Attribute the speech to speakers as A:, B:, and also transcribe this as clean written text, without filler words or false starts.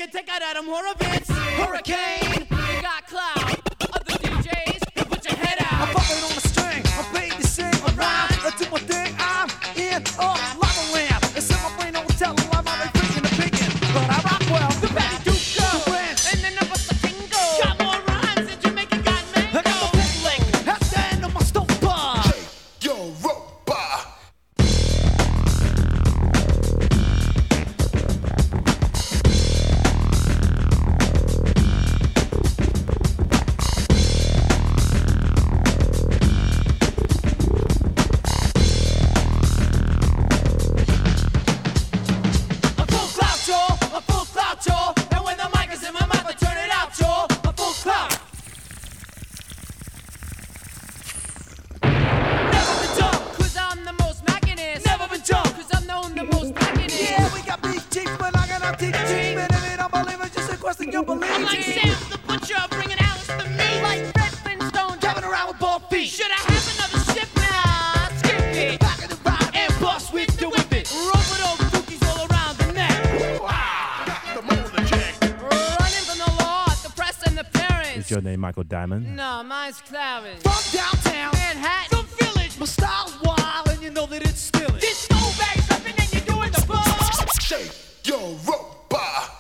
A: and take out Adam Horovitz. Hurricane, you got cloud. Other DJs, put your head out.
B: I'm bumping on a string, I'm paid to sing a rhyme. I do my thing, I'm in a lava lamp. It's in my brain, don't tell them I'm already freaking the picking. But I rock well, the Betty Duke, the Ranch,
A: And then number Tingo. Got more rhymes than Jamaica got mango.
B: I got the pink lick, at the end of my stove bar.
C: Europa.
A: A full clout, y'all. And when the mic is in my mouth, I turn it out, y'all. A full clout. Never been dumb, cause I'm the most mackinest. Never been dumb, cause I'm known the most mackinest.
B: Yeah, we got big cheeks, but I got our teeth cheap. And if you don't believe it, just a question you believe.
A: I'm like Sam the Butcher, bringing Alice to me. Like Fred Flintstone,
B: Driving around with bald feet.
A: should I have another ship now? Skip it.
B: Back in the ride.
A: And bust with the whip it. Roll with those dookies all around the neck.
C: The motor check.
A: Running from the law, the press and the parents.
D: Is your name Michael Diamond?
A: No, mine's Clarence.
B: From downtown,
A: Manhattan.
B: the village. My style's wild, and you know that it's still.
A: This snowbag something and you're doing the ball.
C: Shake Europa.